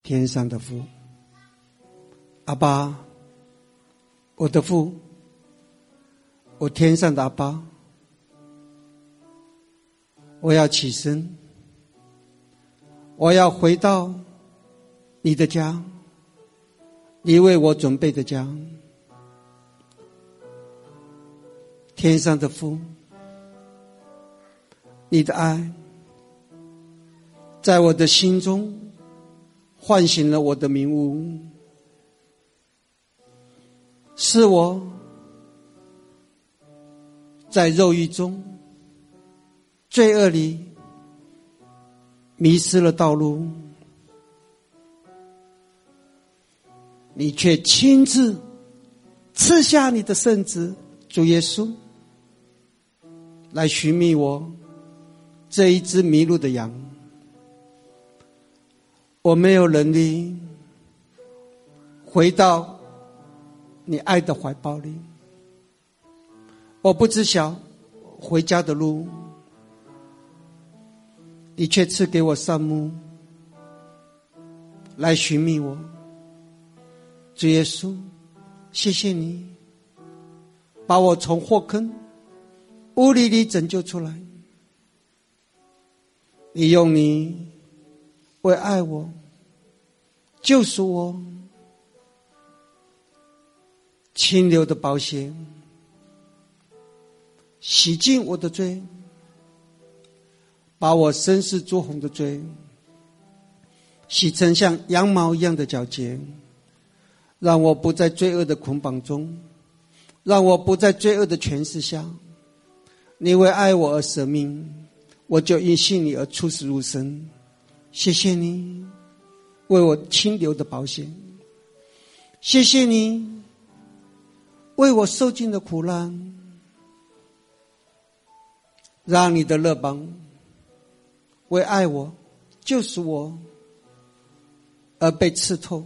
天上的父，阿爸，我的父，我天上的阿爸，我要起身，我要回到你的家，你为我准备的家。天上的父，你的爱在我的心中唤醒了我的明悟，是我在肉欲中罪恶里迷失了道路，你却亲自赐下你的圣子主耶稣来寻觅我这一只迷路的羊。我没有能力回到你爱的怀抱里，我不知晓回家的路，你却赐给我善牧来寻觅我。主耶稣，谢谢你把我从祸坑污泥里拯救出来，你用你为爱我救赎我清流的宝血洗净我的罪，把我深似朱红的罪洗成像羊毛一样的皎洁，让我不在罪恶的捆绑中，让我不在罪恶的权势下。你为爱我而舍命，我就因信你而出死入生。谢谢你为我清流的保险，谢谢你为我受尽的苦难，让你的勒邦为爱我救赎我而被刺透，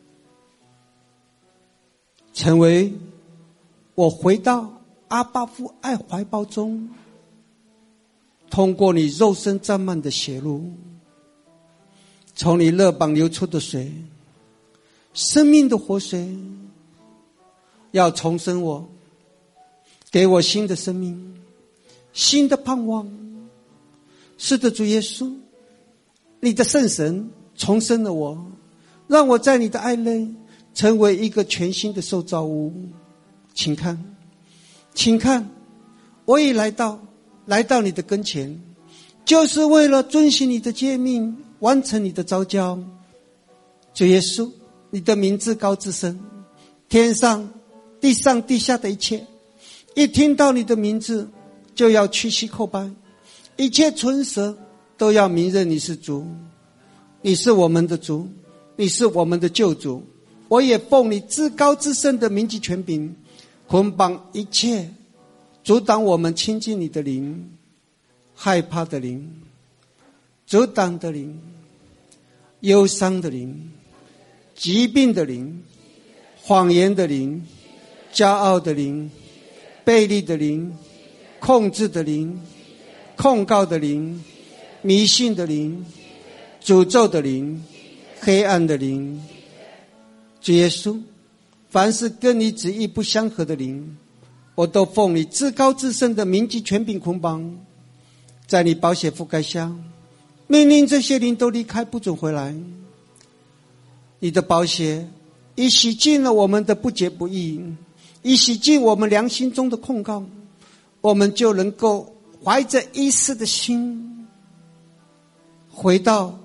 成为我回到阿爸父爱怀抱中，通过你肉身沾满的血路，从你肋膀流出的水，生命的活水，要重生我，给我新的生命，新的盼望。是的，主耶稣，你的圣神重生了我，让我在你的爱内成为一个全新的受造物。请看，请看，我已来到你的跟前，就是为了遵行你的诫命，完成你的召叫。主耶稣，你的名字高至圣，天上地上地下的一切，一听到你的名字就要屈膝叩拜，一切唇舌都要明认你是主，你是我们的主，你是我们的救主。我也奉你至高至圣的名及权柄，捆绑一切阻挡我们亲近你的灵，害怕的灵，阻挡的灵，忧伤的灵，疾病的灵，谎言的灵，骄傲的灵，悖逆的灵，控制的灵，控告的灵，迷信的灵，诅咒的灵，黑暗的灵。主耶稣，凡是跟你旨意不相合的灵，我都奉你至高至圣的名及权柄捆绑，在你宝血覆盖下，命令这些灵都离开，不准回来。你的宝血已洗净了我们的不洁不义，已洗净我们良心中的控告，我们就能够怀着一丝的心回到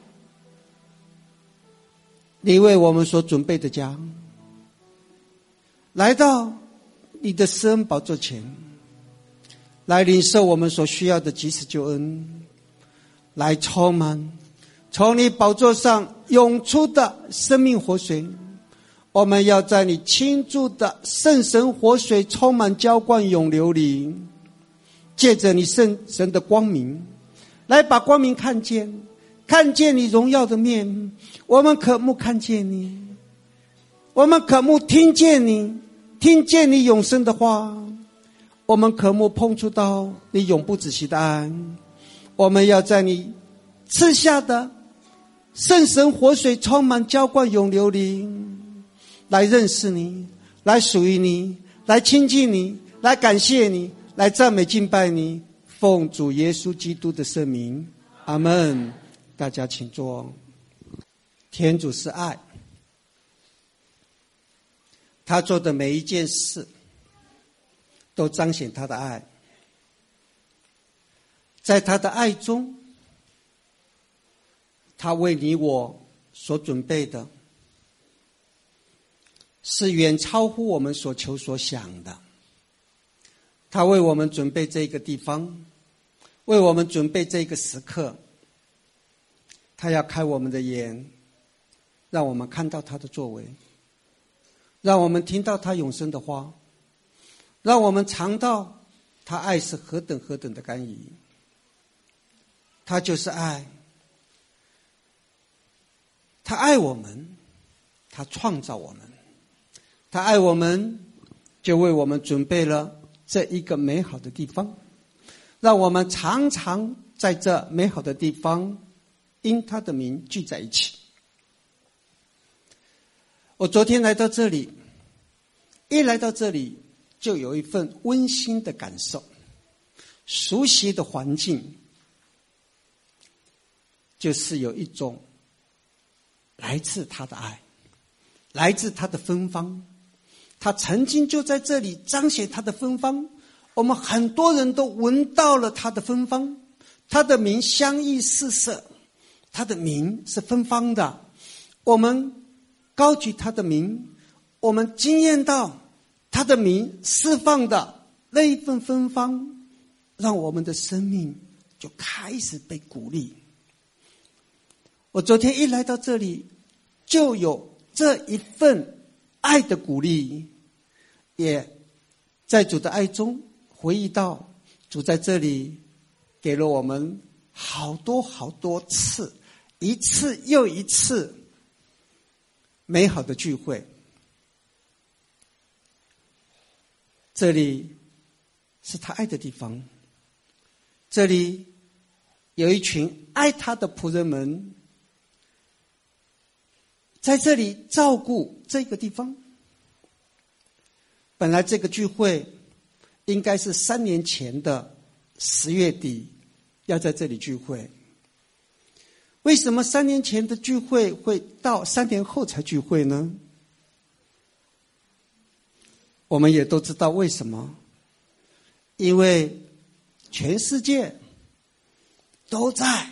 你为我们所准备的家，来到你的施恩宝座前，来领受我们所需要的及时救恩，来充满从你宝座上涌出的生命活水。我们要在你倾注的圣神活水充满浇灌涌流里，借着你圣神的光明来把光明看见，看见你荣耀的面。我们渴慕看见你，我们渴慕听见你，听见你永生的话，我们渴慕碰触到你永不止息的爱。我们要在你赐下的圣神活水充满浇灌永流灵，来认识你，来属于你，来亲近你，来感谢你，来赞美敬拜你，奉主耶稣基督的圣名，阿们。大家请坐。天主是爱，他做的每一件事都彰显他的爱。在他的爱中，他为你我所准备的是远超乎我们所求所想的。他为我们准备这个地方，为我们准备这个时刻，他要开我们的眼，让我们看到他的作为，让我们听到他永生的话，让我们尝到他爱是何等何等的甘饴。他就是爱，他爱我们，他创造我们，他爱我们，就为我们准备了这一个美好的地方，让我们常常在这美好的地方因他的名聚在一起。我昨天来到这里，一来到这里就有一份温馨的感受，熟悉的环境，就是有一种来自他的爱，来自他的芬芳。他曾经就在这里彰显他的芬芳，我们很多人都闻到了他的芬芳。他的名香溢四射，他的名是芬芳的。我们高举他的名，我们经验到他的名释放的那一份芬芳，让我们的生命就开始被鼓励。我昨天一来到这里，就有这一份爱的鼓励，也在主的爱中回忆到主在这里给了我们好多好多次，一次又一次美好的聚会。这里是他爱的地方，这里有一群爱他的仆人们在这里照顾这个地方。本来这个聚会应该是3年前的10月底要在这里聚会，为什么3年前的聚会会到3年后才聚会呢？我们也都知道为什么，因为全世界都在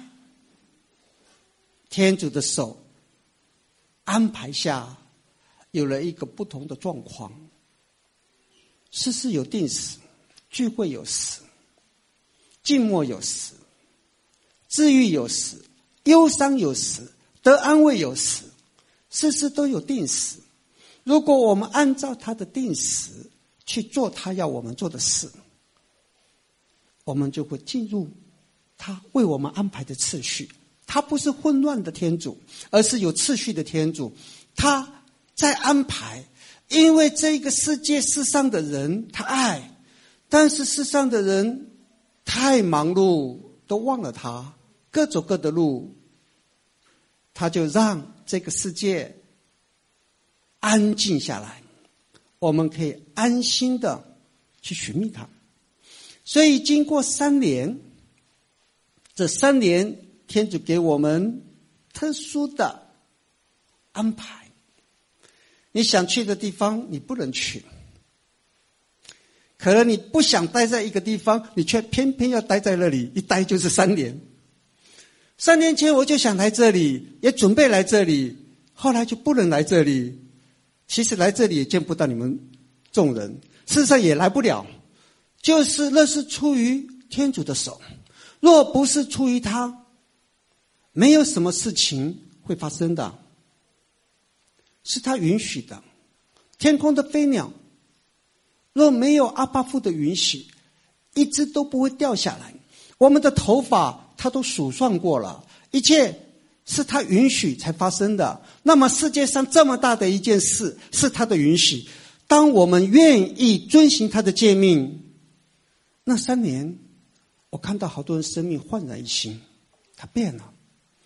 天主的手安排下有了一个不同的状况。事事有定时，聚会有时，静默有时，治愈有时，忧伤有时，得安慰有时，事事都有定时。如果我们按照他的定时去做他要我们做的事，我们就会进入他为我们安排的次序。他不是混乱的天主，而是有次序的天主。他在安排，因为这个世界世上的人他爱，但是世上的人太忙碌，都忘了他，各走各的路。他就让这个世界安静下来，我们可以安心的去寻觅他。所以经过3年，这3年天主给我们特殊的安排。你想去的地方你不能去，可能你不想待在一个地方，你却偏偏要待在那里，一待就是3年。3年前我就想来这里，也准备来这里，后来就不能来这里。其实来这里也见不到你们众人，事实上也来不了，就是那是出于天主的手。若不是出于他，没有什么事情会发生的，是他允许的。天空的飞鸟若没有阿爸父的允许，一只都不会掉下来。我们的头发他都数算过了，一切是他允许才发生的。那么世界上这么大的一件事是他的允许，当我们愿意遵行他的诫命，那3年我看到好多人生命焕然一新，他变了。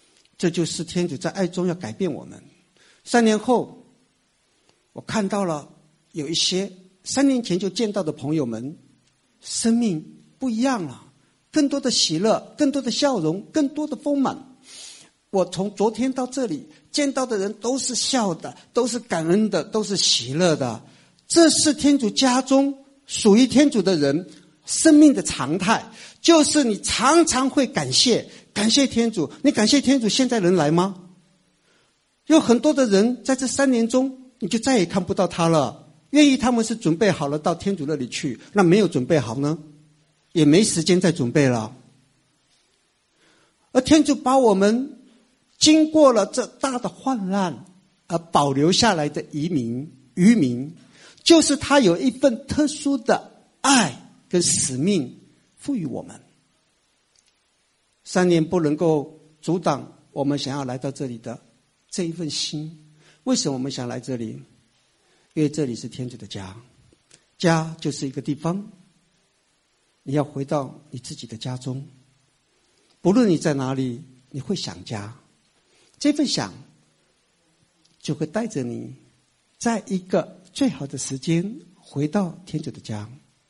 这就是天主在爱中要改变我们。3年后，我看到了有一些3年前就见到的朋友们，生命不一样了，更多的喜乐，更多的笑容，更多的丰满。我从昨天到这里见到的人都是笑的，都是感恩的，都是喜乐的。这是天主家中属于天主的人生命的常态，就是你常常会感谢天主。你感谢天主现在人来吗？有很多的人在这3年中你就再也看不到他了，愿意他们是准备好了到天主那里去，那没有准备好呢，也没时间再准备了。而天主把我们经过了这大的患难而保留下来的渔民，就是他有一份特殊的爱跟使命赋予我们。3年不能够阻挡我们想要来到这里的这一份心。为什么我们想来这里？因为这里是天主的家，家就是一个地方，你要回到你自己的家中，不论你在哪里，你会想家，这份想就会带着你在一个最好的时间回到天主的家。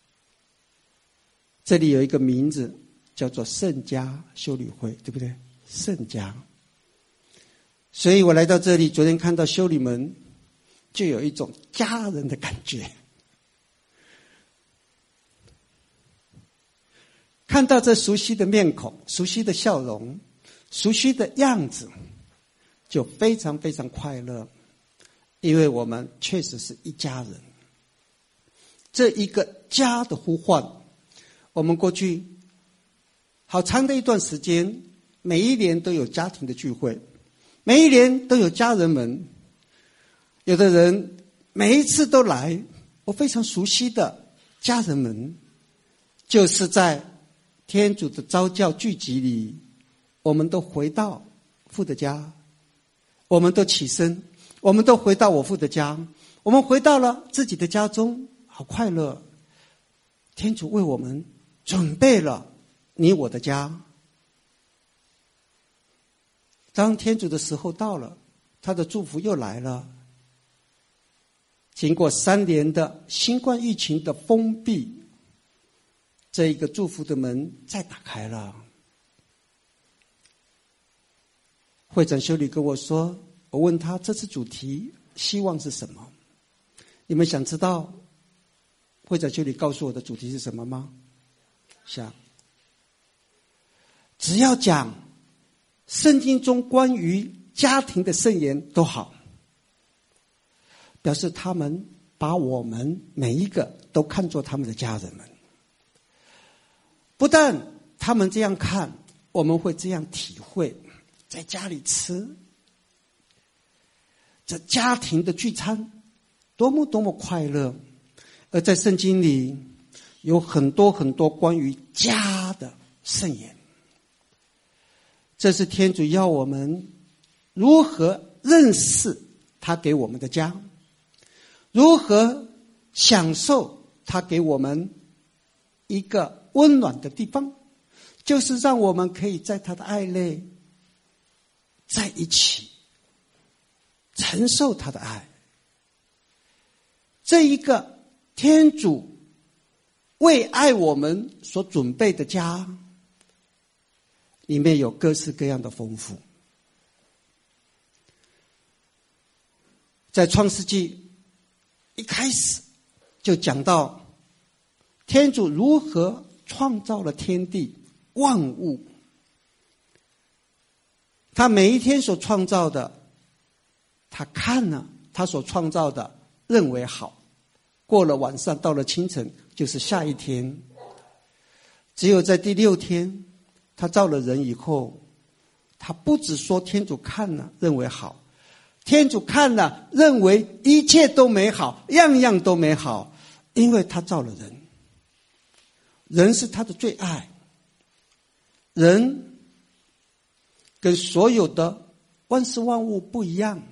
这里有一个名字叫做圣家修女会，对不对？圣家。所以我来到这里，昨天看到修女们就有一种家人的感觉，看到这熟悉的面孔，熟悉的笑容，熟悉的样子，就非常非常快乐，因为我们确实是一家人。这一个家的呼唤，我们过去好长的一段时间，每一年都有家庭的聚会，每一年都有家人们，有的人每一次都来。我非常熟悉的家人们，就是在天主的召教聚集里，我们都回到父的家，我们都起身，我们都回到我父的家，我们回到了自己的家中，好快乐。天主为我们准备了你我的家。当天主的时候到了，他的祝福又来了。经过3年的新冠疫情的封闭，这一个祝福的门再打开了。会长修女跟我说，我问他这次主题希望是什么？你们想知道会长修女告诉我的主题是什么吗？想，只要讲圣经中关于家庭的圣言都好，表示他们把我们每一个都看作他们的家人们。不但他们这样看，我们会这样体会。在家里吃这家庭的聚餐，多么多么快乐。而在圣经里有很多很多关于家的圣言，这是天主要我们如何认识他给我们的家，如何享受他给我们一个温暖的地方，就是让我们可以在他的爱内在一起承受他的爱。这一个天主为爱我们所准备的家，里面有各式各样的丰富。在创世纪一开始就讲到天主如何创造了天地万物，他每一天所创造的，他看了他所创造的认为好，过了晚上到了清晨就是下一天。只有在第6天他造了人以后，他不只说天主看了认为好，天主看了认为一切都美好，样样都美好，因为他造了人，人是他的最爱。人跟所有的万事万物不一样，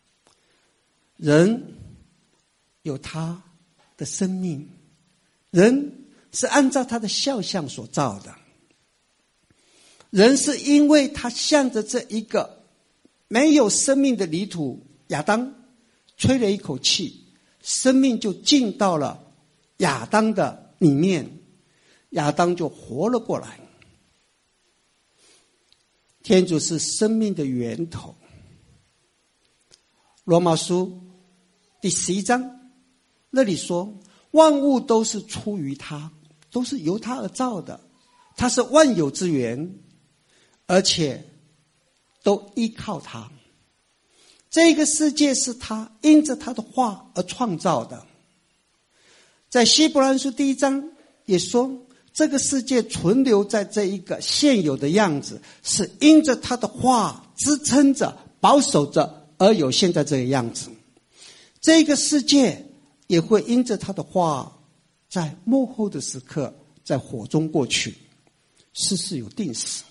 人有他的生命，人是按照他的肖像所造的，人是因为他向着这一个没有生命的泥土，亚当吹了一口气，生命就进到了亚当的里面，亚当就活了过来。天主是生命的源头。罗马书第11章那里说，万物都是出于他，都是由他而造的，他是万有之源，而且都依靠他。这个世界是他因着他的话而创造的。在希伯来书第1章也说，这个世界存留在这一个现有的样子，是因着他的话支撑着保守着而有现在这个样子。这个世界也会因着他的话在末后的时刻在火中过去，世事有定死。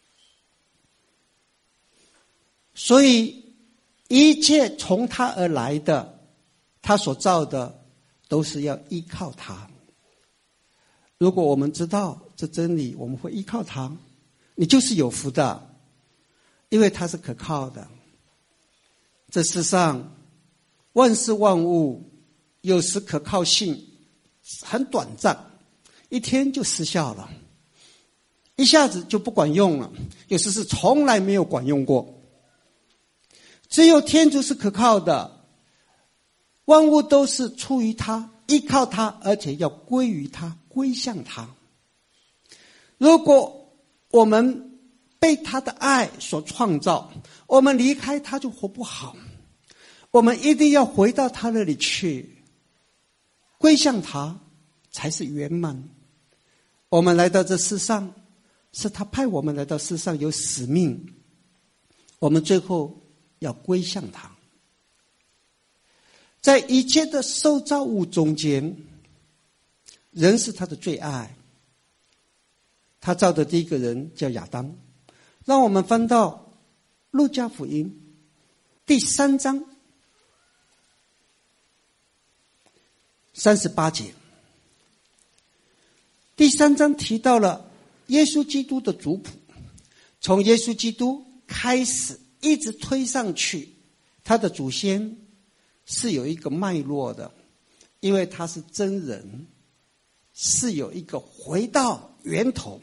所以一切从他而来的，他所造的都是要依靠他。如果我们知道这真理，我们会依靠他，你就是有福的，因为他是可靠的。这世上万事万物有时可靠性很短暂，一天就失效了，一下子就不管用了，有时是从来没有管用过。只有天主是可靠的，万物都是出于他，依靠他，而且要归于他，归向他。如果我们被他的爱所创造，我们离开他就活不好，我们一定要回到他那里去，归向他才是圆满。我们来到这世上，是他派我们来到世上，有使命，我们最后要归向他。在一切的受造物中间，人是他的最爱。他造的第一个人叫亚当。让我们翻到路加福音第3章38节。第3章提到了耶稣基督的族谱，从耶稣基督开始一直推上去，他的祖先是有一个脉络的，因为他是真人，是有一个回到源头。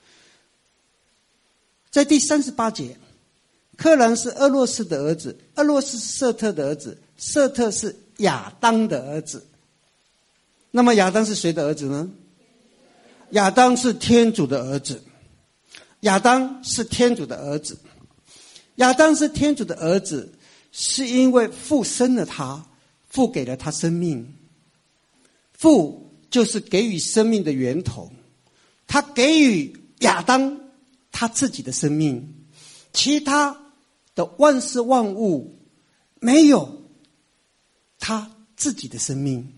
在第38节，克兰是俄洛斯的儿子，俄洛斯是瑟特的儿子，瑟特是亚当的儿子。那么亚当是谁的儿子呢？亚当是天主的儿子。亚当是天主的儿子。亚当是天主的儿子，是因为父生了他，父给了他生命。父就是给予生命的源头，他给予亚当他自己的生命，其他的万事万物没有他自己的生命，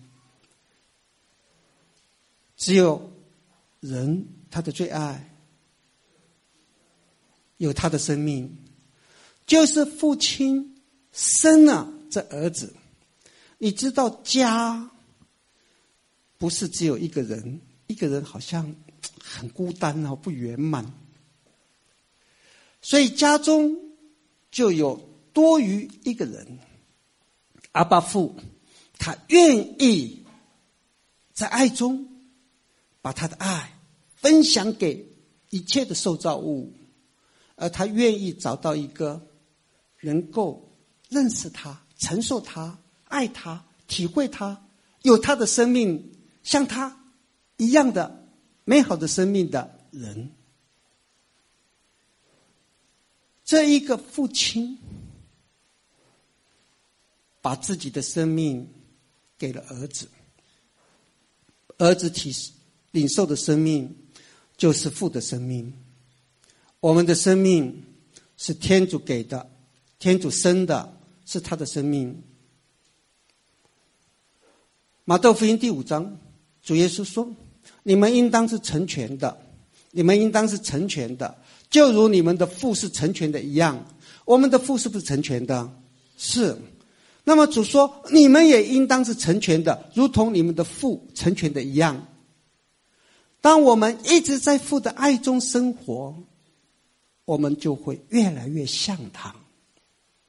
只有人，他的最爱，有他的生命，就是父亲生了这儿子。你知道家不是只有一个人，一个人好像很孤单不圆满，所以家中就有多于一个人。阿爸父他愿意在爱中把他的爱分享给一切的受造物，而他愿意找到一个能够认识他、承受他、爱他、体会他、有他的生命像他一样的美好的生命的人。这一个父亲把自己的生命给了儿子，儿子领受的生命就是父的生命。我们的生命是天主给的，天主生的，是他的生命。马窦福音第5章，主耶稣说，你们应当是成全的，你们应当是成全的，就如你们的父是成全的一样。我们的父是不是成全的？是。那么主说，你们也应当是成全的，如同你们的父成全的一样。当我们一直在父的爱中生活，我们就会越来越像他。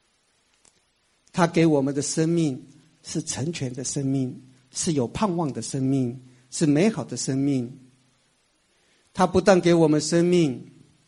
他给我们的生命是成全的生命，是有盼望的生命，是美好的生命。他不但给我们生命，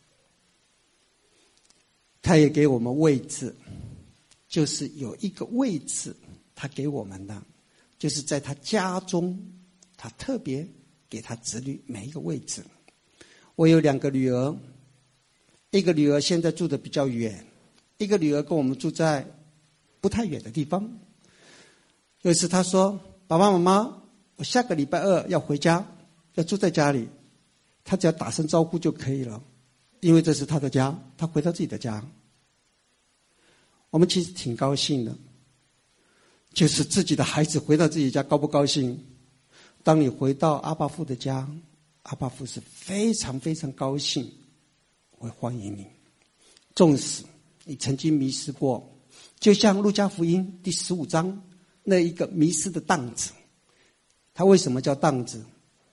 他也给我们位置，就是有一个位置他给我们的，就是在他家中，他特别给他子女每一个位置。我有2个女儿，一个女儿现在住得比较远，一个女儿跟我们住在不太远的地方。有一次她说，爸爸妈妈，我下个礼拜2要回家，要住在家里，她只要打声招呼就可以了，因为这是她的家，她回到自己的家。我们其实挺高兴的，就是自己的孩子回到自己家，高不高兴？当你回到阿爸父的家，阿爸父是非常非常高兴，会欢迎你。纵使你曾经迷失过，就像路加福音第15章那一个迷失的荡子，他为什么叫荡子？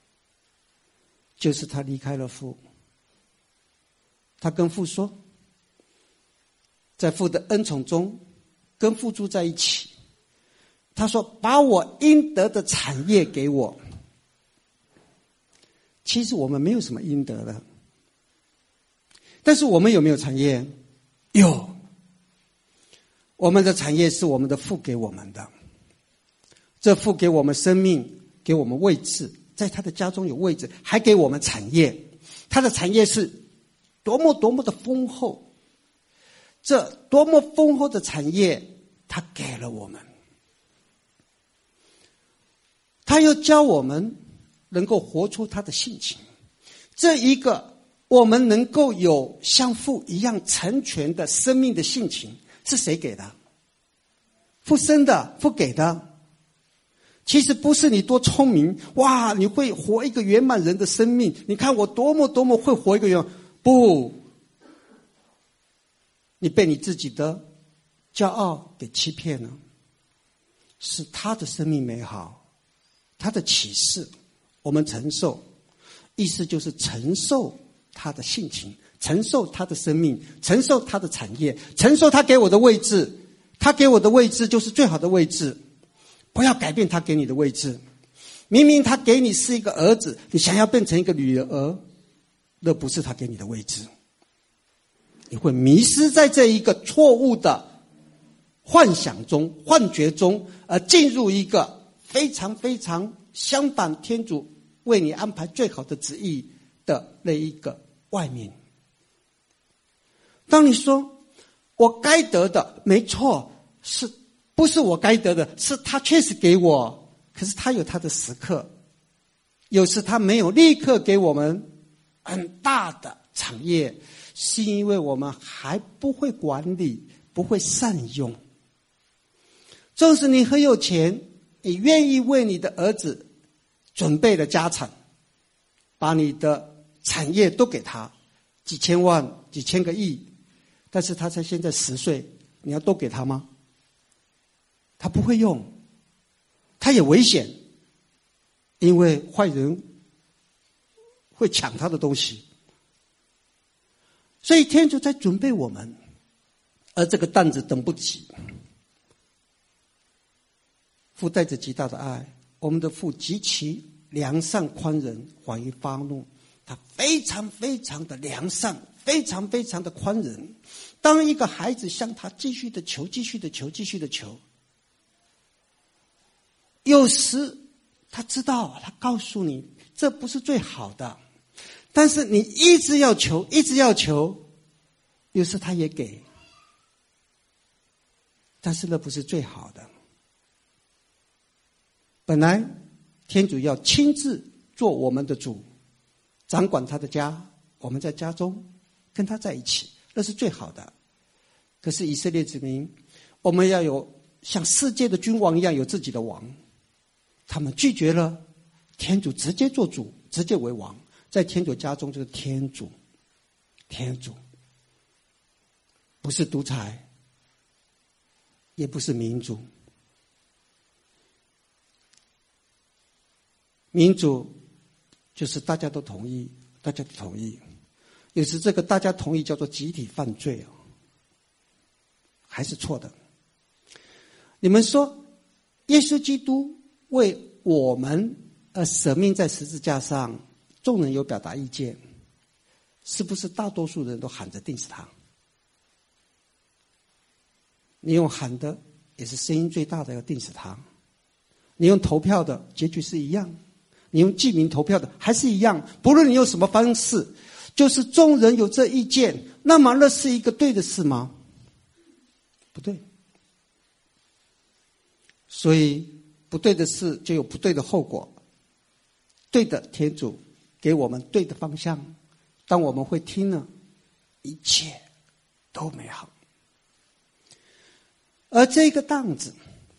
就是他离开了父，他跟父说，在父的恩宠中跟父住在一起，他说把我应得的产业给我。其实我们没有什么应得的，但是我们有没有产业？有。我们的产业是我们的父给我们的，这父给我们生命，给我们位置，在他的家中有位置，还给我们产业。他的产业是多么多么的丰厚，这多么丰厚的产业他给了我们。他又教我们能够活出他的性情，这一个我们能够有像父一样成全的生命的性情，是谁给的？父生的，父给的。其实不是你多聪明，哇，你会活一个圆满人的生命，你看我多么多么会活一个圆满。不，你被你自己的骄傲给欺骗了。是他的生命美好，他的启示我们承受，意思就是承受他的性情，承受他的生命，承受他的产业，承受他给我的位置。他给我的位置就是最好的位置，不要改变他给你的位置。明明他给你是一个儿子，你想要变成一个女儿，那不是他给你的位置。你会迷失在这一个错误的幻想中、幻觉中，而进入一个非常非常相反天主为你安排最好的旨意的那一个外面。当你说我该得的，没错，是不是我该得的？是他确实给我，可是他有他的时刻，有时他没有立刻给我们很大的产业，是因为我们还不会管理，不会善用。纵使你很有钱，你愿意为你的儿子准备了家产，把你的产业都给他，几千万、几千个亿，但是他才现在10岁，你要都给他吗？他不会用，他也危险，因为坏人会抢他的东西。所以天主在准备我们，而这个担子等不及。父带着极大的爱，我们的父极其良善宽仁，缓于发怒，他非常非常的良善，非常非常的宽仁。当一个孩子向他继续的求，继续的求，继续的求，有时他知道，他告诉你这不是最好的，但是你一直要求，一直要求，有时他也给，但是那不是最好的。本来天主要亲自做我们的主，掌管他的家，我们在家中跟他在一起，那是最好的。可是以色列子民，我们要有像世界的君王一样有自己的王，他们拒绝了天主直接做主，直接为王。在天主家中就是天主，天主不是独裁，也不是民主。民主就是大家都同意，大家都同意。有时这个大家同意叫做集体犯罪，还是错的。 你们说，耶稣基督为我们而舍命在十字架上，众人有表达意见，是不是大多数人都喊着钉死他？你用喊的也是声音最大的，要钉死他。你用投票的结局是一样，你用记名投票的还是一样。不论你用什么方式，就是众人有这意见，那么那是一个对的事吗？不对。所以不对的事就有不对的后果。对的，天主给我们对的方向，当我们会听了，一切都美好。而这个当子，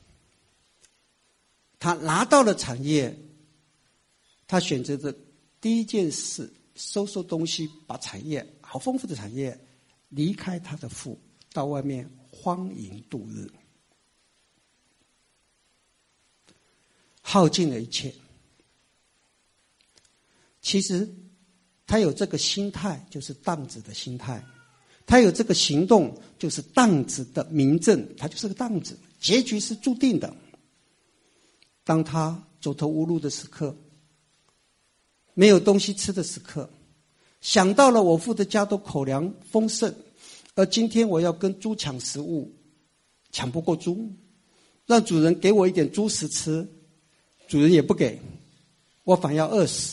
他拿到了产业，他选择的第一件事，收东西，把产业好丰富的产业离开他的父，到外面荒淫度日，耗尽了一切。其实他有这个心态，就是当子的心态；他有这个行动，就是当子的明证。他就是个当子，结局是注定的。当他走投无路的时刻，没有东西吃的时刻，想到了我父的家都口粮丰盛，而今天我要跟猪抢食物，抢不过猪，让主人给我一点猪食吃，主人也不给，我反要饿死。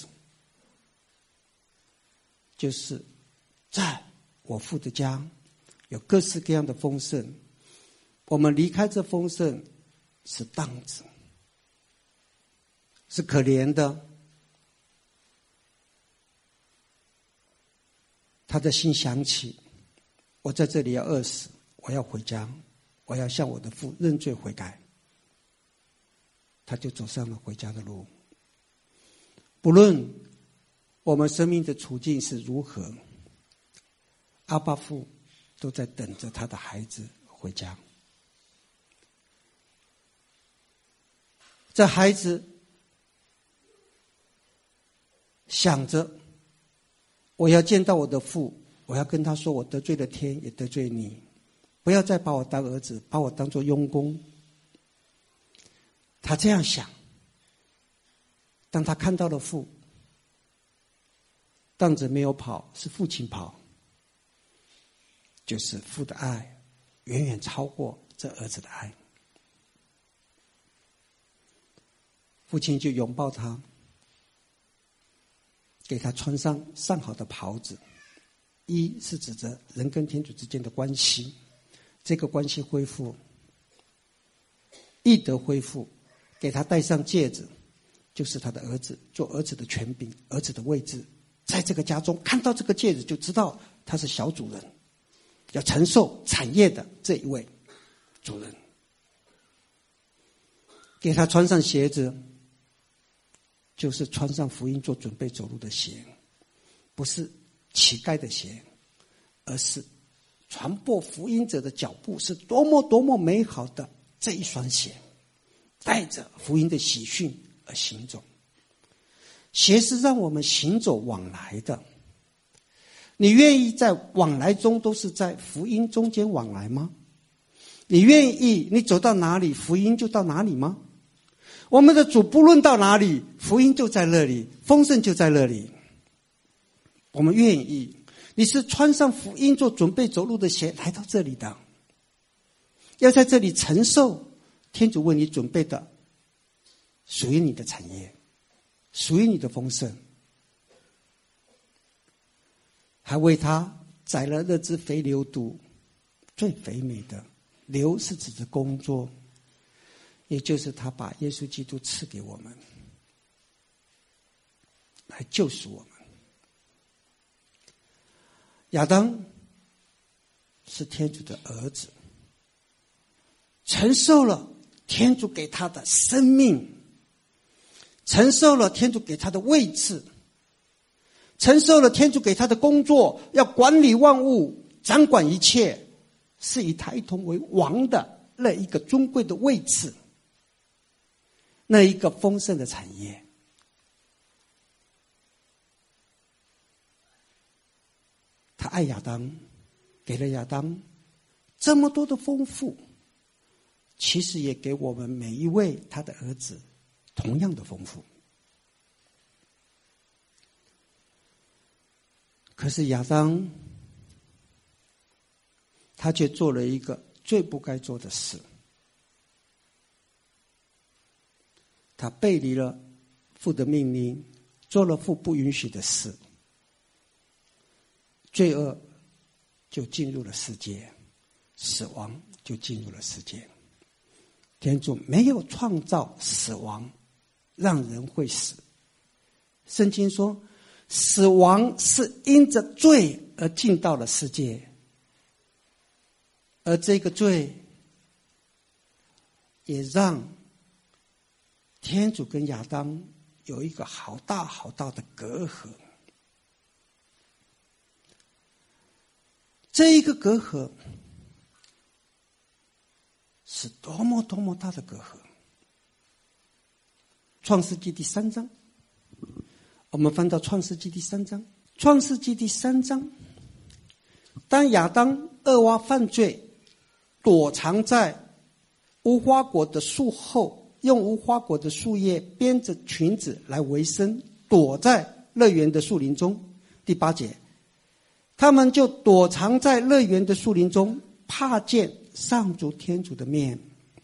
就是在我父的家有各式各样的丰盛，我们离开这丰盛是当子，是可怜的。他的心想起，我在这里要饿死，我要回家，我要向我的父认罪悔改。他就走上了回家的路。不论我们生命的处境是如何，阿爸父都在等着他的孩子回家。这孩子想着，我要见到我的父，我要跟他说，我得罪了天，也得罪你，不要再把我当儿子，把我当作佣工。他这样想。当他看到了父，当子没有跑，是父亲跑，就是父的爱远远超过这儿子的爱。父亲就拥抱他，给他穿上上好的袍子。一是指着人跟天主之间的关系，这个关系恢复，义德恢复，给他戴上戒指，就是他的儿子，做儿子的权柄，儿子的位置。在这个家中看到这个戒指，就知道他是小主人，要承受产业的这一位主人。给他穿上鞋子，就是穿上福音做准备走路的鞋，不是乞丐的鞋，而是传播福音者的脚步是多么多么美好的这一双鞋，带着福音的喜讯而行走。鞋是让我们行走往来的，你愿意在往来中都是在福音中间往来吗？你愿意你走到哪里福音就到哪里吗？我们的主不论到哪里福音就在那里，丰盛就在那里。我们愿意，你是穿上福音做准备走路的鞋来到这里的，要在这里承受天主为你准备的属于你的产业，属于你的丰盛。还为他宰了那只肥牛犊，最肥美的牛是指的工作，也就是他把耶稣基督赐给我们，来救赎我们。亚当是天主的儿子，承受了天主给他的生命，承受了天主给他的位置，承受了天主给他的工作，要管理万物，掌管一切，是以他一同为王的那一个尊贵的位置，那一个丰盛的产业。他爱亚当，给了亚当这么多的丰富， 其实也给我们每一位他的儿子同样的丰富。可是亚当，他却做了一个最不该做的事，他背离了父的命令，做了父不允许的事，罪恶就进入了世界，死亡就进入了世界。天主没有创造死亡，让人会死。圣经说，死亡是因着罪而进到了世界，而这个罪也让天主跟亚当有一个好大好大的隔阂。这一个隔阂是多么多么大的隔阂。创世纪第3章，我们翻到创世纪第3章。创世纪第3章，当亚当恶蛙犯罪，躲藏在无花果的树后，用无花果的树叶编着裙子来维生，躲在乐园的树林中。第8节，他们就躲藏在乐园的树林中，怕见上主天主的面。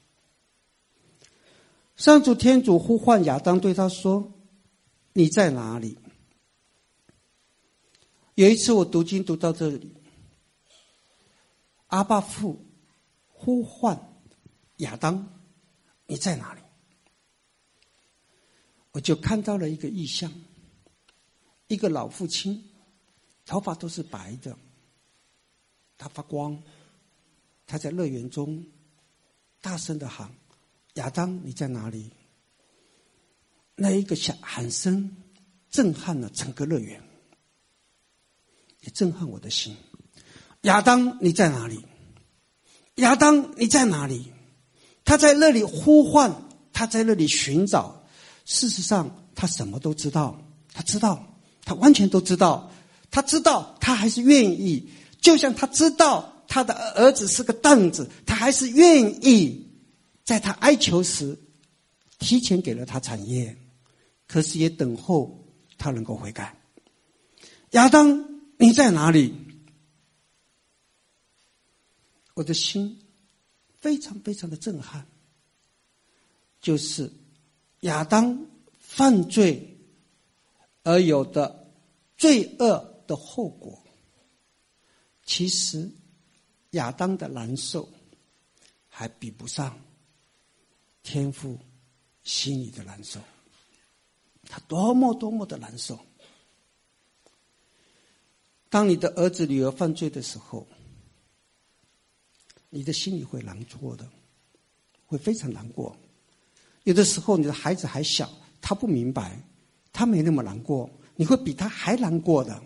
上主天主呼唤亚当，对他说：你在哪里？有一次我读经读到这里，阿爸父呼唤亚当，你在哪里？我就看到了一个异象，一个老父亲，头发都是白的，他发光，他在乐园中大声地喊：亚当，你在哪里？那一个喊声震撼了整个乐园，也震撼我的心。亚当，你在哪里？亚当，你在哪里？他在那里呼唤，他在那里寻找。事实上他什么都知道，他知道，他完全都知道，他知道，他还是愿意。就像他知道他的儿子是个凳子，他还是愿意在他哀求时提前给了他产业，可是也等候他能够悔改。亚当，你在哪里？我的心非常非常的震撼，就是亚当犯罪而有的罪恶的后果。其实亚当的难受还比不上天父心里的难受，他多么多么的难受。当你的儿子女儿犯罪的时候，你的心里会难过的，会非常难过。有的时候你的孩子还小，他不明白，他没那么难过，你会比他还难过的。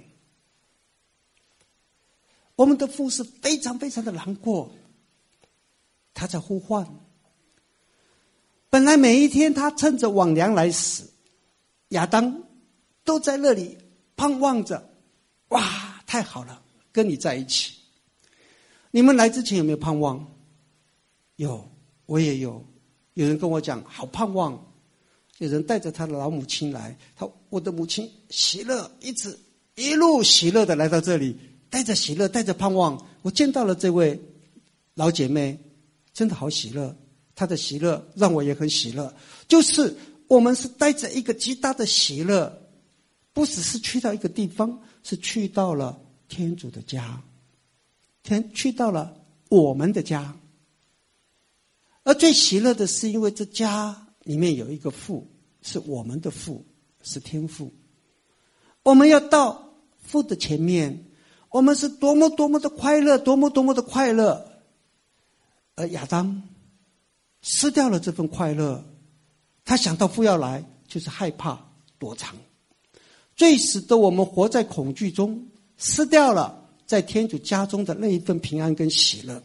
我们的父是非常非常的难过，他在呼唤。本来每一天他趁着晚凉来死，亚当都在那里盼望着，哇，太好了，跟你在一起。你们来之前有没有盼望？有，我也有。有人跟我讲好盼望，有人带着他的老母亲来，我的母亲喜乐，一路喜乐的来到这里，带着喜乐，带着盼望。我见到了这位老姐妹，真的好喜乐，她的喜乐让我也很喜乐。就是我们是带着一个极大的喜乐，不只是去到一个地方，是去到了天主的家，去到了我们的家。而最喜乐的是，因为这家里面有一个父，是我们的父，是天父。我们要到父的前面，我们是多么多么的快乐，多么多么的快乐。而亚当失掉了这份快乐，他想到父要来，就是害怕躲藏，最使得我们活在恐惧中，失掉了在天主家中的那一份平安跟喜乐。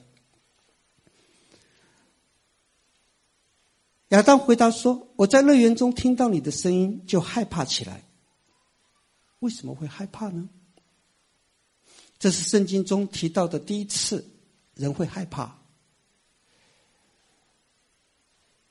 亚当回答说：我在乐园中听到你的声音，就害怕起来。为什么会害怕呢？这是圣经中提到的第一次人会害怕。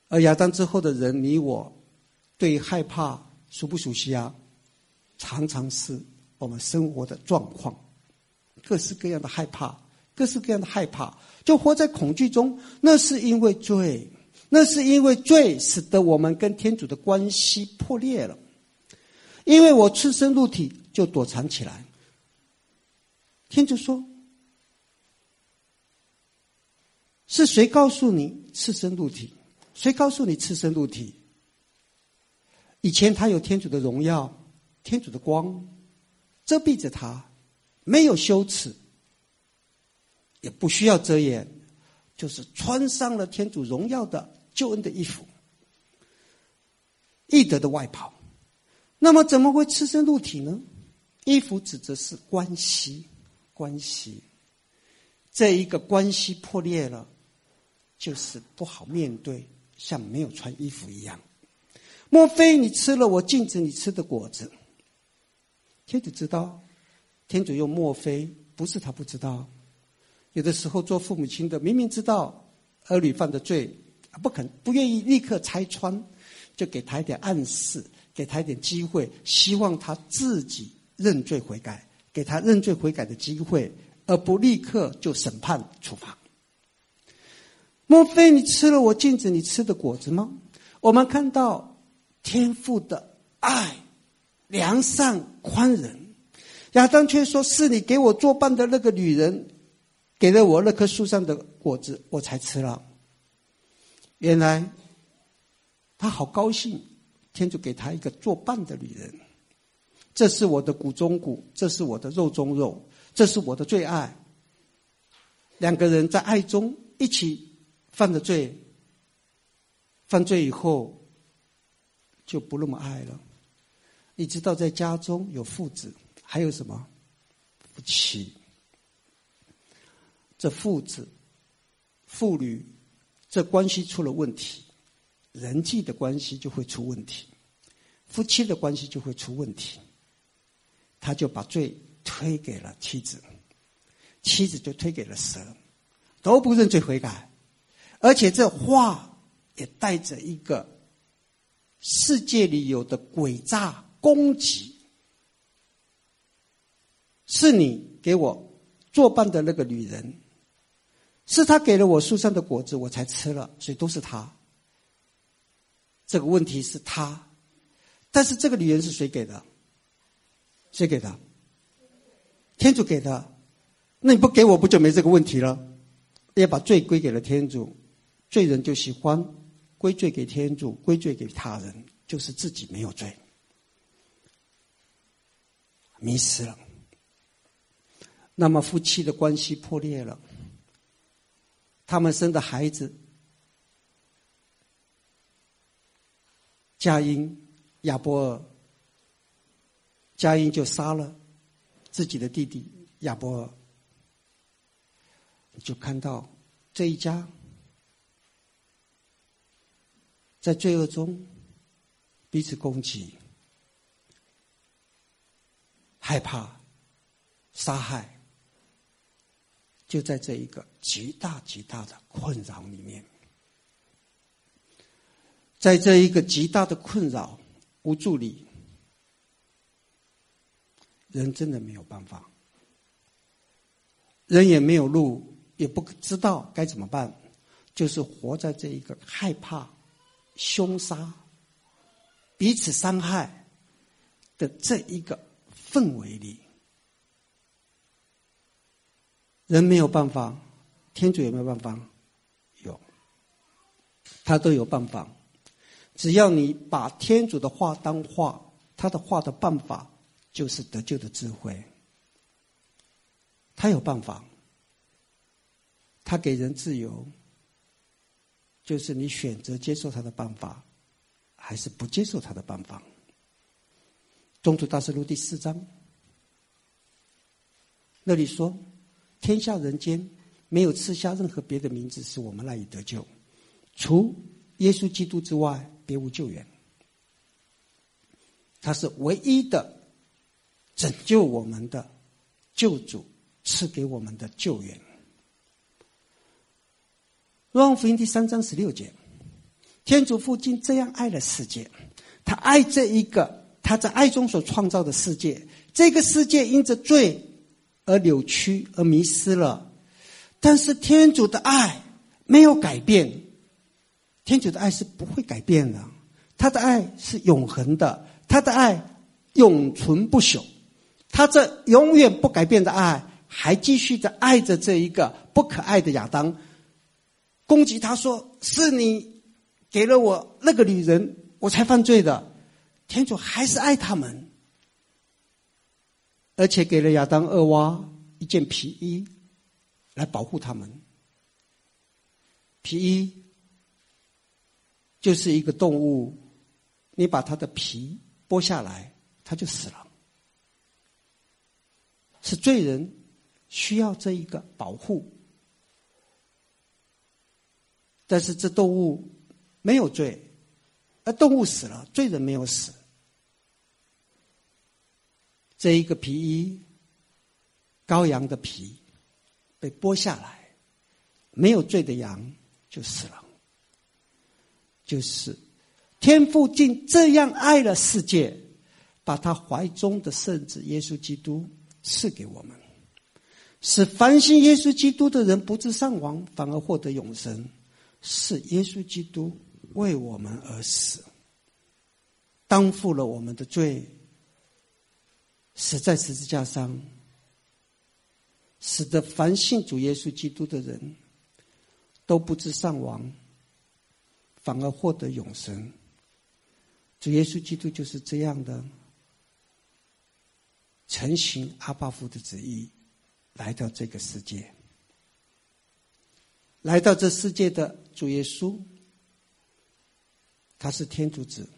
而亚当之后的人，你我对害怕熟不熟悉啊？常常是我们生活的状况，各式各样的害怕，各式各样的害怕，就活在恐惧中。那是因为罪，那是因为罪使得我们跟天主的关系破裂了。因为我赤身露体，就躲藏起来。天主说，是谁告诉你赤身露体？谁告诉你赤身露体？以前他有天主的荣耀，天主的光遮蔽着他，没有羞耻，也不需要遮掩，就是穿上了天主荣耀的救恩的衣服，义德的外袍。那么怎么会赤身露体呢？衣服指的是关系，这一个关系破裂了，就是不好面对，像没有穿衣服一样。莫非你吃了我禁止你吃的果子？天主知道，天主用莫非，不是他不知道。有的时候做父母亲的明明知道儿女犯的罪，不愿意立刻拆穿，就给他一点暗示，给他一点机会，希望他自己认罪悔改，给他认罪悔改的机会，而不立刻就审判处罚。莫非你吃了我禁止你吃的果子吗？我们看到天父的爱，良善宽仁。亚当却说，是你给我作伴的那个女人给了我那棵树上的果子，我才吃了。原来他好高兴，天主给他一个作伴的女人。这是我的骨中骨，这是我的肉中肉，这是我的最爱。两个人在爱中一起犯了罪，犯罪以后就不那么爱了。你知道在家中有父子，还有什么？夫妻。这父子、父女，这关系出了问题，人际的关系就会出问题，夫妻的关系就会出问题。他就把罪推给了妻子，妻子就推给了蛇，都不认罪悔改。而且这话也带着一个世界里有的诡诈攻击，是你给我作伴的那个女人，是她给了我树上的果子，我才吃了，所以都是她。这个问题是她，但是这个女人是谁给的？谁给的？天主给的。那你不给我，不就没这个问题了？也把罪归给了天主，罪人就喜欢归罪给天主，归罪给他人，就是自己没有罪，迷失了。那么夫妻的关系破裂了，他们生的孩子加因、亚伯尔，加因就杀了自己的弟弟亚伯尔。你就看到这一家在罪恶中彼此攻击、害怕、杀害，就在这一个极大极大的困扰里面。在这一个极大的困扰无助里，人真的没有办法，人也没有路，也不知道该怎么办，就是活在这一个害怕、凶杀、彼此伤害的这一个氛围里。人没有办法，天主有没有办法？有，他都有办法。只要你把天主的话当话，他的话的办法就是得救的智慧。他有办法，他给人自由，就是你选择接受他的办法，还是不接受他的办法。宗徒大事录第4章那里说，天下人间没有赐下任何别的名字使我们赖以得救，除耶稣基督之外，别无救援。他是唯一的拯救我们的救主，赐给我们的救援。若望福音第3章16节， 天主父亲这样爱了世界，他爱这一个他在爱中所创造的世界，这个世界因着罪而扭曲而迷失了，但是天主的爱没有改变，天主的爱是不会改变的，他的爱是永恒的，他的爱永存不朽，他这永远不改变的爱还继续的爱着这一个不可爱的亚当，攻击他说是你给了我那个女人我才犯罪的，天主还是爱他们，而且给了亚当厄娃一件皮衣来保护他们。皮衣就是一个动物，你把它的皮剥下来它就死了，是罪人需要这一个保护，但是这动物没有罪，而动物死了，罪人没有死。这一个皮衣，羔羊的皮被剥下来，没有罪的羊就死了。就是天父竟这样爱了世界，把他怀中的圣子耶稣基督赐给我们，使凡信耶稣基督的人不致丧亡，反而获得永生。是耶稣基督为我们而死，担负了我们的罪，死在十字架上，使得凡信主耶稣基督的人都不致丧亡，反而获得永生。主耶稣基督就是这样的承行阿爸父的旨意，来到这个世界。来到这世界的主耶稣，他是天主子，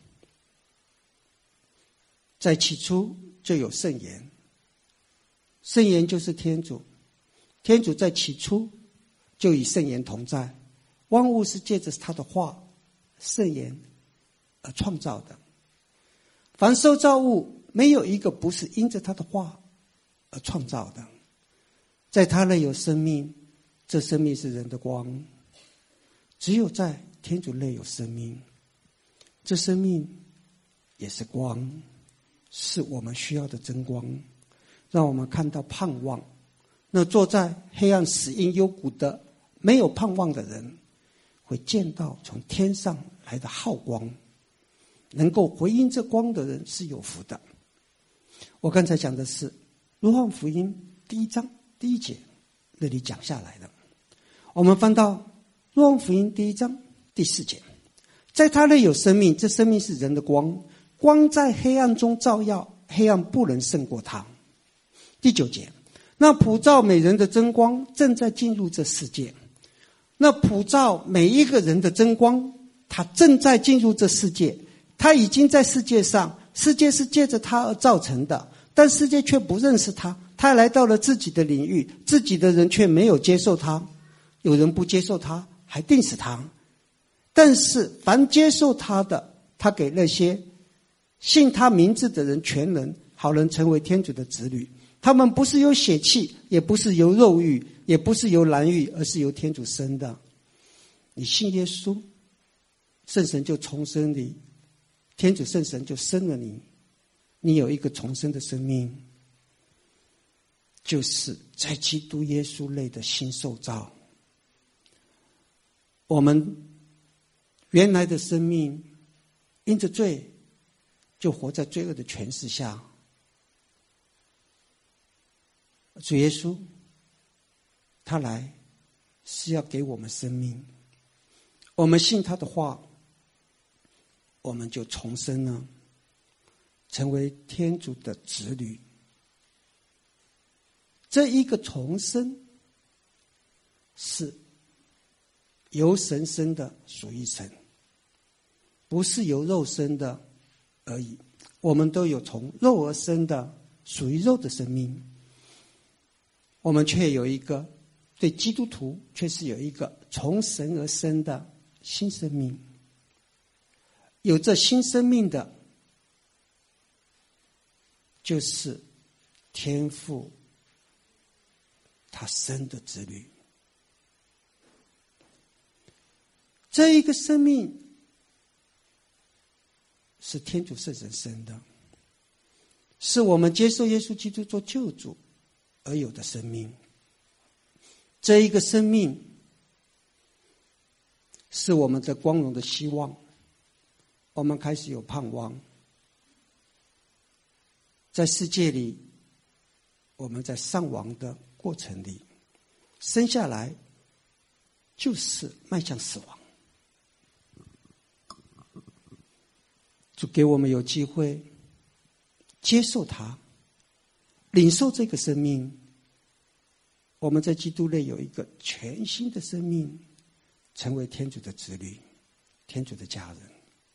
在起初就有圣言，圣言就是天主，天主在起初就与圣言同在，万物是借着他的话圣言而创造的，凡受造物没有一个不是因着他的话而创造的，在他内有生命，这生命是人的光，只有在天主内有生命，这生命也是光，是我们需要的真光，让我们看到盼望。那坐在黑暗死荫幽谷的没有盼望的人，会见到从天上来的浩光，能够回应这光的人是有福的。我刚才讲的是约翰福音第1章第1节那里讲下来的，我们翻到约翰福音第1章第4节，在他内有生命，这生命是人的光，光在黑暗中照耀，黑暗不能胜过他。第9节，那普照每人的真光正在进入这世界，那普照每一个人的真光，他正在进入这世界，他已经在世界上，世界是借着他而造成的，但世界却不认识他，他来到了自己的领域，自己的人却没有接受他，有人不接受他，还定死他。但是凡接受他的，他给那些信他名字的人权能，好能成为天主的子女。他们不是由血气，也不是由肉欲，也不是由男欲，而是由天主生的。你信耶稣，圣神就重生你，天主圣神就生了你，你有一个重生的生命，就是在基督耶稣内的新受造。我们原来的生命因着罪就活在罪恶的权势下，主耶稣他来是要给我们生命，我们信他的话，我们就重生了，成为天主的子女。这一个重生是由神生的，属于神，不是由肉生的而已。我们都有从肉而生的属于肉的生命，我们却有一个，对基督徒却是有一个从神而生的新生命。有这新生命的，就是天父他生的子女。这一个生命是天主圣神生的，是我们接受耶稣基督做救主而有的生命。这一个生命是我们的光荣的希望，我们开始有盼望。在世界里，我们在丧亡的过程里，生下来就是迈向死亡。主给我们有机会接受它，领受这个生命。我们在基督内有一个全新的生命，成为天主的子女，天主的家人。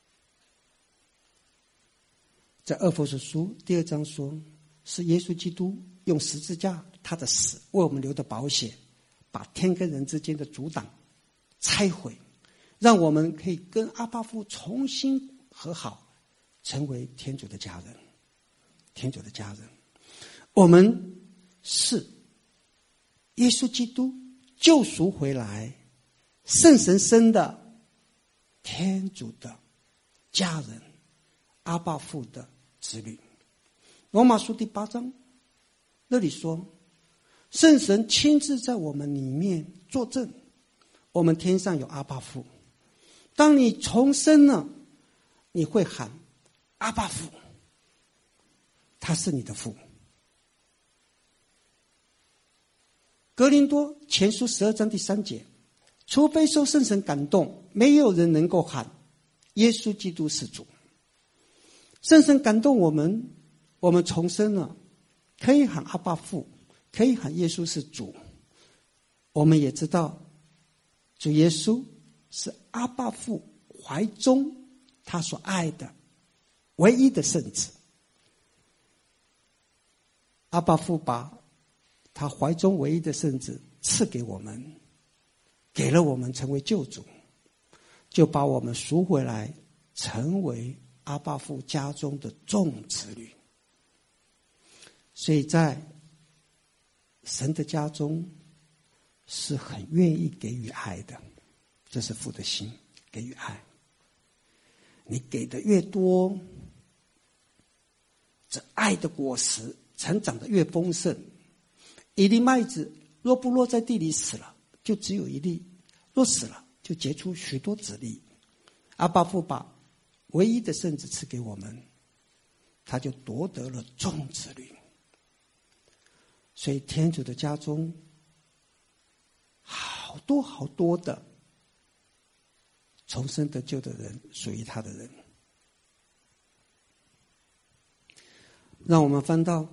在厄弗所书2章说，是耶稣基督用十字架他的死为我们留的保险，把天跟人之间的阻挡拆毁，让我们可以跟阿爸父重新和好，成为天主的家人。天主的家人，我们是耶稣基督救赎回来圣神生的天主的家人，阿爸父的子女。罗马书8章那里说，圣神亲自在我们里面作证，我们天上有阿爸父。当你重生了，你会喊阿爸父，他是你的父。哥林多前书12章第3节，除非受圣神感动，没有人能够喊耶稣基督是主。圣神感动我们，我们重生了，可以喊阿爸父，可以喊耶稣是主。我们也知道主耶稣是阿爸父怀中他所爱的唯一的圣子。阿爸父把他怀中唯一的圣子赐给我们，给了我们成为救主，就把我们赎回来，成为阿爸父家中的众子女。所以在神的家中是很愿意给予爱的，这是父的心，给予爱。你给的越多，这爱的果实成长得越丰盛。一粒麦子若不落在地里死了，就只有一粒；若死了，就结出许多子粒。阿爸父把唯一的圣子赐给我们，他就夺得了众子女。所以天主的家中好多好多的重生得救的人，属于他的人。让我们翻到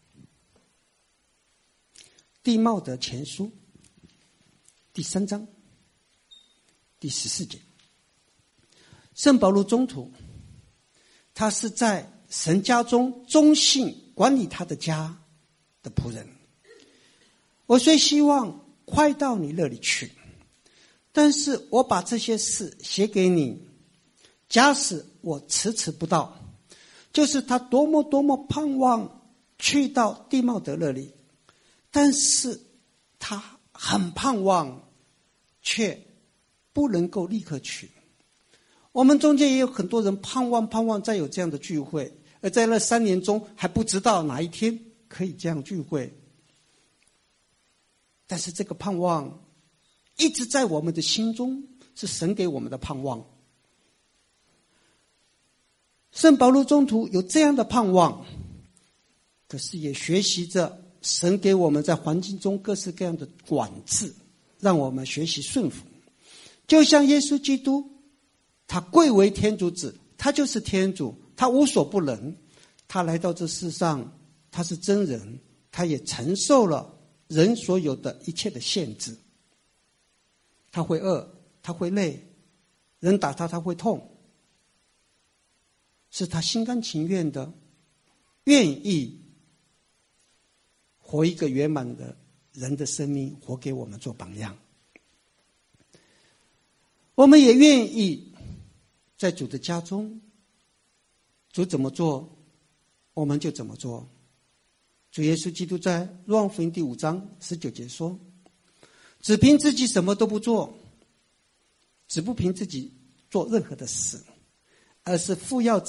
弟茂德前书第3章第14节。圣保禄宗徒，他是在神家中忠信管理他的家的仆人。我虽希望快到你那里去，但是我把这些事写给你，假使我迟迟不到，就是他多么多么盼望去到弟茂德那里，但是他很盼望，却不能够立刻去。我们中间也有很多人盼望再有这样的聚会，而在那3年中还不知道哪一天可以这样聚会。但是这个盼望一直在我们的心中，是神给我们的盼望。圣保禄宗徒有这样的盼望，可是也学习着神给我们在环境中各式各样的管制，让我们学习顺服。就像耶稣基督，他贵为天主子，他就是天主，他无所不能。他来到这世上，他是真人，他也承受了人所有的一切的限制。他会饿，他会累，人打他他会痛，是他心甘情愿的，愿意活一个圆满的人的生命，活给我们做榜样。我们也愿意在主的家中，主怎么做我们就怎么做。主耶稣基督在若望福音第5章19节说，只凭自己什么都不做，只不凭自己做任何的事，而是父要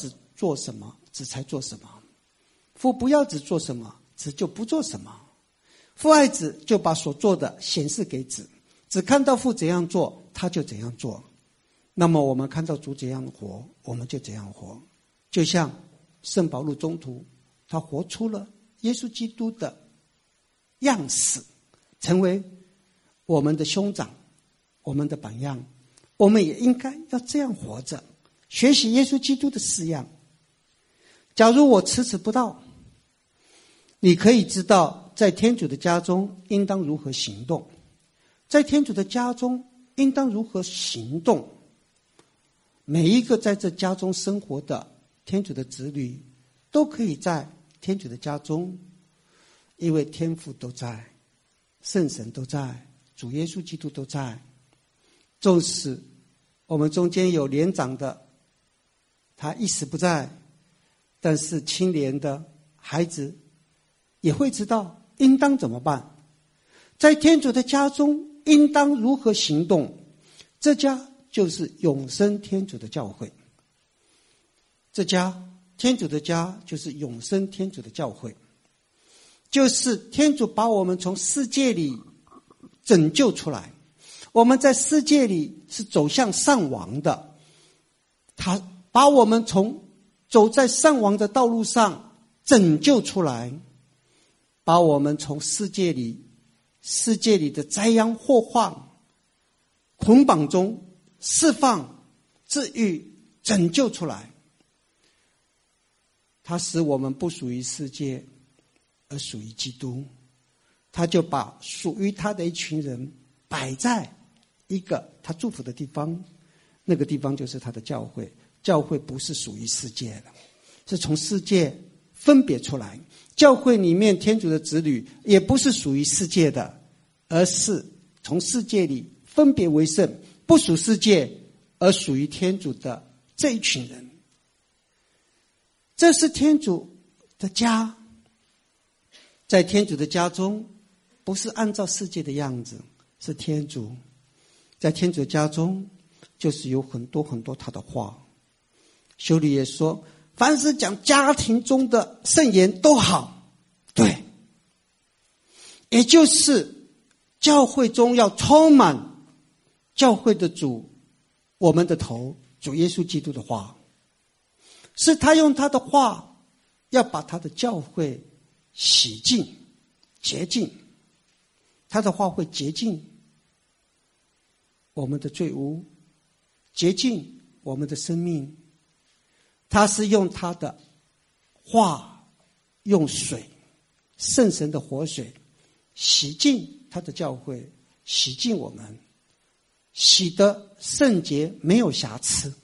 做什么，子才做什么；父不要子做什么，子就不做什么。父爱子，就把所做的显示给子，子看到父怎样做，他就怎样做。那么我们看到主怎样活，我们就怎样活。就像圣保禄宗徒，他活出了耶稣基督的样式，成为我们的兄长，我们的榜样。我们也应该要这样活着，学习耶稣基督的式样。假如我迟迟不到，你可以知道在天主的家中应当如何行动，在天主的家中应当如何行动。每一个在这家中生活的天主的子女都可以在天主的家中，因为天父都在，圣神都在，主耶稣基督都在。纵使我们中间有年长的，他一时不在，但是青年的孩子也会知道应当怎么办，在天主的家中应当如何行动。这家就是永生天主的教会，这家天主的家就是永生天主的教会，就是天主把我们从世界里拯救出来。我们在世界里是走向丧亡的，他把我们从走在丧亡的道路上拯救出来，把我们从世界里的灾殃祸患捆绑中释放、治愈、拯救出来。他使我们不属于世界，而属于基督。他就把属于他的一群人摆在一个他祝福的地方，那个地方就是他的教会。教会不是属于世界的，是从世界分别出来。教会里面天主的子女也不是属于世界的，而是从世界里分别为圣，不属世界而属于天主的这一群人。这是天主的家，在天主的家中不是按照世界的样子，是天主在天主的家中就是有很多很多他的话。修女也说，凡是讲家庭中的圣言都好，对，也就是教会中要充满教会的主，我们的头，主耶稣基督的话，是他用他的话要把他的教会洗净、洁净。他的话会洁净我们的罪污，洁净我们的生命。他是用他的话，用水，圣神的活水洗净他的教会，洗净我们，洗得圣洁，没有瑕疵，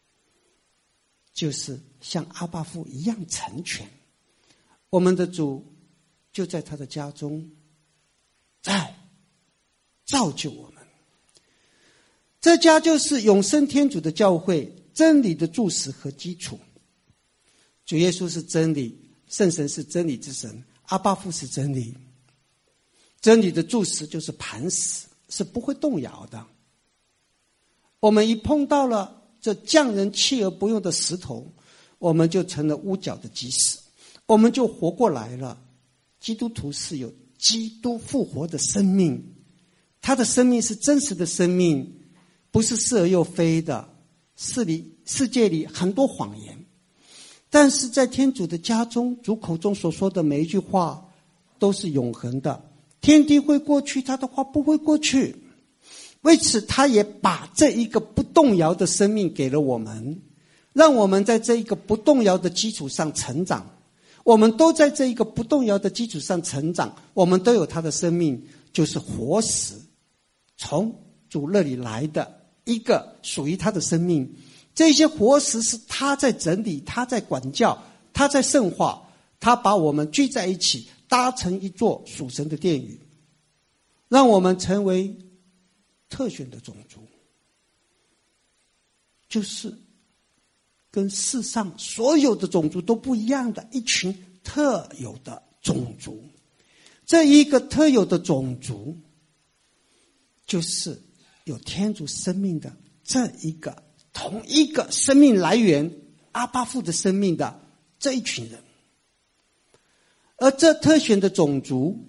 就是像阿爸父一样成全。我们的主就在他的家中，在造就我们。这家就是永生天主的教会，真理的柱石和基础。主耶稣是真理，圣神是真理之神，阿爸父是真理。真理的柱石就是磐石，是不会动摇的。我们一碰到了这匠人弃而不用的石头，我们就成了屋角的基石，我们就活过来了。基督徒是有基督复活的生命，他的生命是真实的生命，不是似而又非的。世界里很多谎言，但是在天主的家中，主口中所说的每一句话都是永恒的。天地会过去，他的话不会过去。为此他也把这一个不动摇的生命给了我们，让我们在这一个不动摇的基础上成长。我们都在这一个不动摇的基础上成长，我们都有他的生命，就是活石，从主那里来的一个属于他的生命。这些活石是他在整理，他在管教，他在圣化，他把我们聚在一起，搭成一座属神的殿宇，让我们成为特选的种族，就是跟世上所有的种族都不一样的一群特有的种族。这一个特有的种族，就是有天主生命的这一个同一个生命来源阿爸父的生命的这一群人。而这特选的种族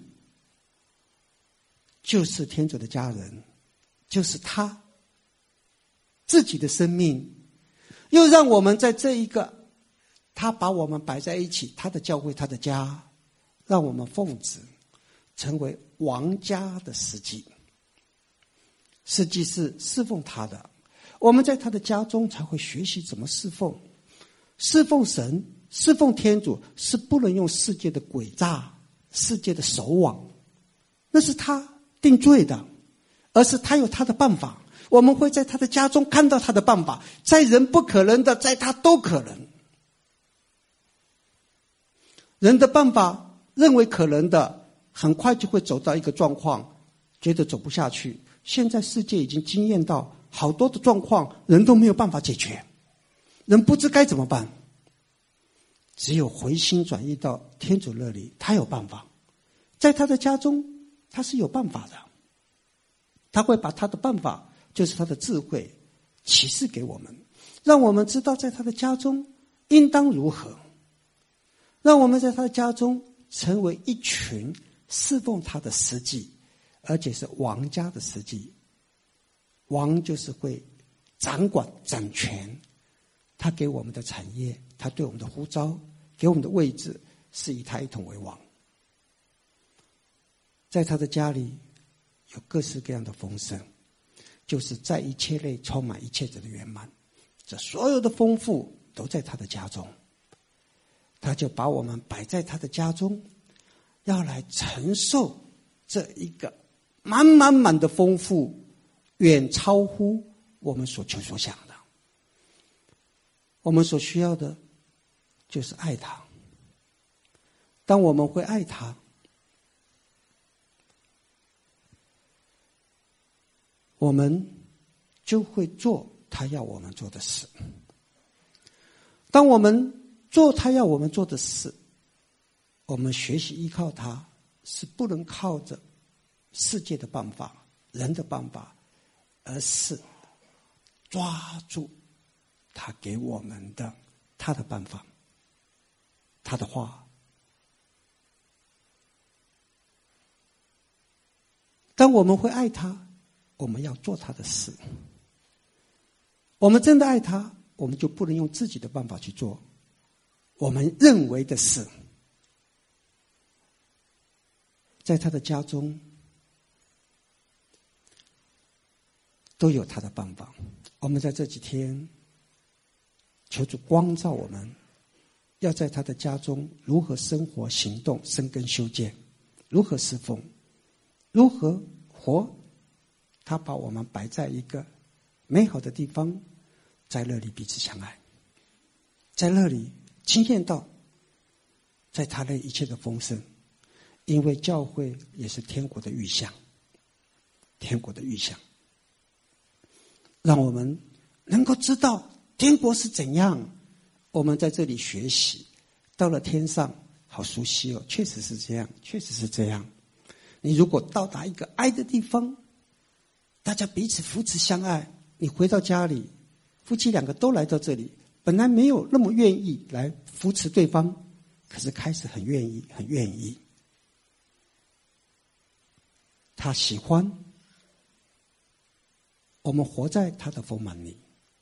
就是天主的家人，就是他自己的生命，又让我们在这一个他把我们摆在一起，他的教会，他的家，让我们奉旨成为王家的司祭。司祭是侍奉他的，我们在他的家中才会学习怎么侍奉。侍奉神，侍奉天主，是不能用世界的诡诈，世界的手网，那是他定罪的，而是他有他的办法。我们会在他的家中看到他的办法，在人不可能的，在他都可能。人的办法认为可能的，很快就会走到一个状况，觉得走不下去。现在世界已经经验到好多的状况，人都没有办法解决，人不知该怎么办。只有回心转意到天主那里，他有办法。在他的家中，他是有办法的，他会把他的办法，就是他的智慧启示给我们，让我们知道在他的家中应当如何，让我们在他的家中成为一群侍奉他的司祭，而且是王家的司祭。王就是会掌管掌权，他给我们的产业，他对我们的呼召，给我们的位置，是以他一统为王。在他的家里有各式各样的丰盛，就是在一切内充满一切者的圆满，这所有的丰富都在他的家中。他就把我们摆在他的家中，要来承受这一个满满满的丰富，远超乎我们所求所想的。我们所需要的就是爱他。当我们会爱他，我们就会做他要我们做的事。当我们做他要我们做的事，我们学习依靠他，是不能靠着世界的办法，人的办法，而是抓住他给我们的他的办法，他的话。当我们会爱他，我们要做他的事。我们真的爱他，我们就不能用自己的办法去做我们认为的事。在他的家中都有他的办法。我们在这几天求主光照我们，要在他的家中如何生活行动，生根修建，如何侍奉，如何活。他把我们摆在一个美好的地方，在那里彼此相爱，在那里经验到在他那一切的丰盛。因为教会也是天国的预象，天国的预象，让我们能够知道天国是怎样。我们在这里学习，到了天上好熟悉哦，确实是这样，确实是这样。你如果到达一个爱的地方，大家彼此扶持相爱，你回到家里，夫妻两个都来到这里，本来没有那么愿意来扶持对方，可是开始很愿意，很愿意。他喜欢我们活在他的丰满里。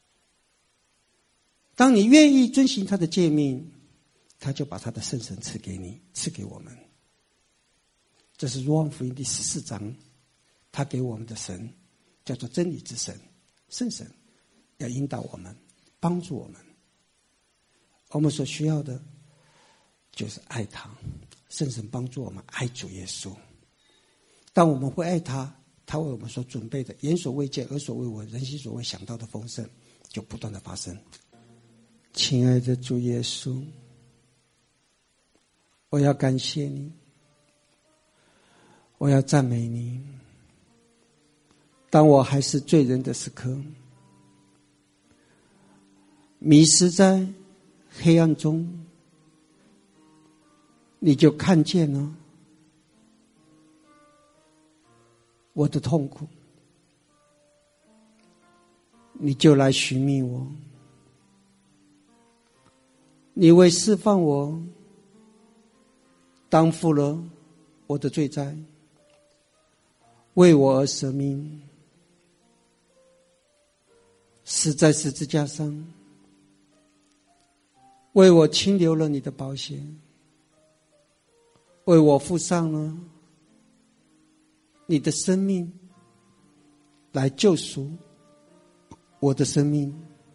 当你愿意遵行他的诫命，他就把他的圣神赐给你，赐给我们。这是若望福音第14章，他给我们的神叫做真理之神，圣神，要引导我们，帮助我们。我们所需要的就是爱他，圣神帮助我们爱主耶稣。当我们会爱他，他为我们所准备的眼所未见，耳所未闻，人心所未想到的丰盛，就不断的发生。亲爱的主耶稣，我要感谢你，我要赞美你。当我还是罪人的时刻，迷失在黑暗中，你就看见了我的痛苦，你就来寻觅我， 你为释放我，担负了我的罪债，为我而舍命，死在十字架上，为我清流了你的宝血，为我付上了你的生命，来救赎我的生命。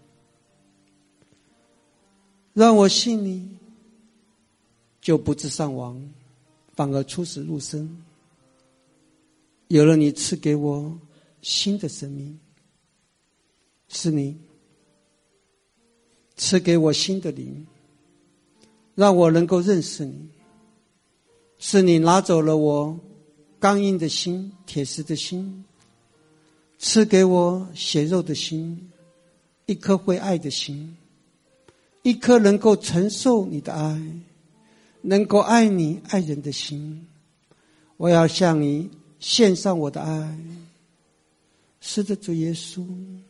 让我信你，就不致丧亡，反而出死入生。有了你赐给我新的生命，是你赐给我新的灵，让我能够认识你。是你拿走了我刚硬的心，铁石的心，赐给我血肉的心，一颗会爱的心，一颗能够承受你的爱，能够爱你爱人的心。我要向你献上我的爱。是的，主耶稣，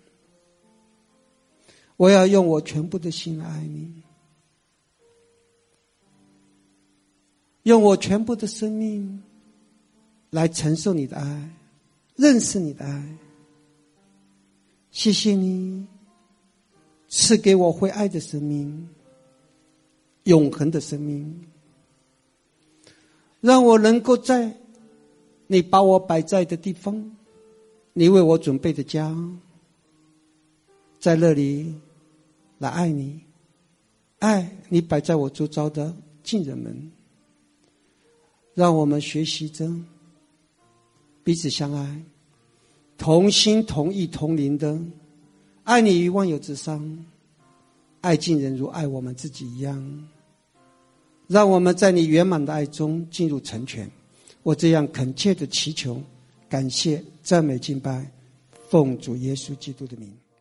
我要用我全部的心来爱你，用我全部的生命来承受你的爱，认识你的爱。谢谢你赐给我会爱的生命，永恒的生命，让我能够在你把我摆在的地方，你为我准备的家，在那里来爱你，爱你摆在我周遭的近人们。让我们学习着彼此相爱，同心同意同灵的爱你于万有之上，爱近人如爱我们自己一样。让我们在你圆满的爱中进入成全。我这样恳切的祈求，感谢赞美敬拜，奉主耶稣基督的名。